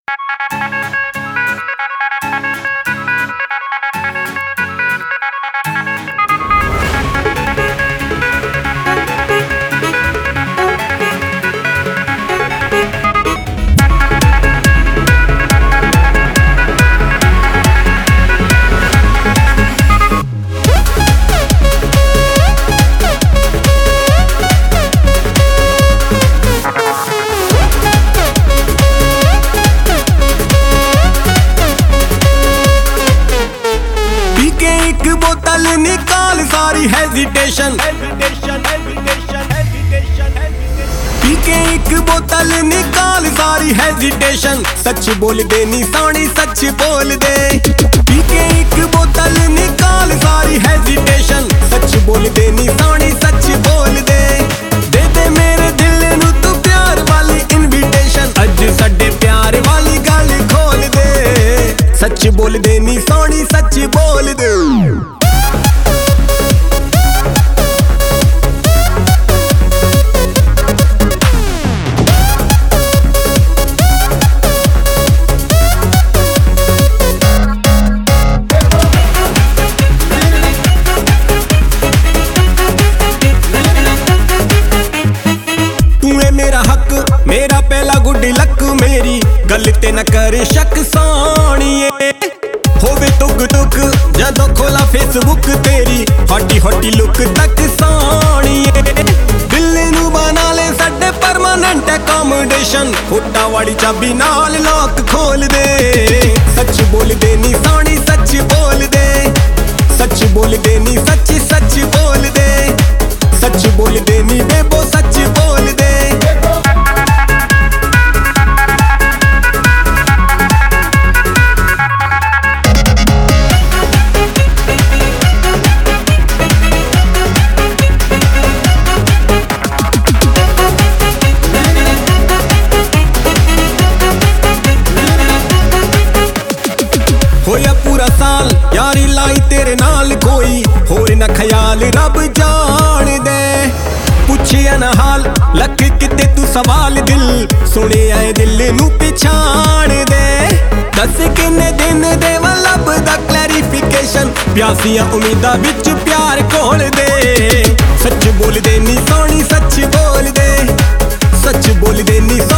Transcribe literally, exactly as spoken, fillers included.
बोतल निकाल सारी हेजिटेशन पी के एक बोतल निकाल सारी हेजिटेशन। सच बोल दे नी सोनी सच बोल दे। पी के एक बोतल निकाल सारी हेजिटेशन। सच बोल दे नी सोनी सच बोल दे। दे दे मेरे दिल नू तू प्यार वाली इनविटेशन। अज साडे प्यार वाली गल खोल दे। सच बोल दे नी सोनी सच बोल दे। मेरा हक मेरा पहला गुड लक मेरी गल ते न करे शक सोनिए। होवे तुक तुक जदों खोला फेसबुक तेरी हॉटी हॉटी लुक तक सोनिए। दिल नू बना ले साडे परमानेंट अकोमोडेशन। होटा वाली चाबी नाल लॉक खोल दे। सच बोल दे नी सोनी सच बोल दे। सच बोल दे नी सच सच बोल दे। सच बोल दे नी बेबो सच बोल दे। होया पूरा साल यारी लाई तेरे नाल कोई होर न ख्याल रब जान दे। पुछिया न हाल लख किते तू सवाल दिल सुने आए दिल नू पिछाण दे। दस किन्ने दिन दे लब दा क्लैरिफिकेशन। प्यासियां उम्मीदां विच प्यार खोल दे। सच बोल दे नी सोनी सच बोल दे। सच बोल दे नी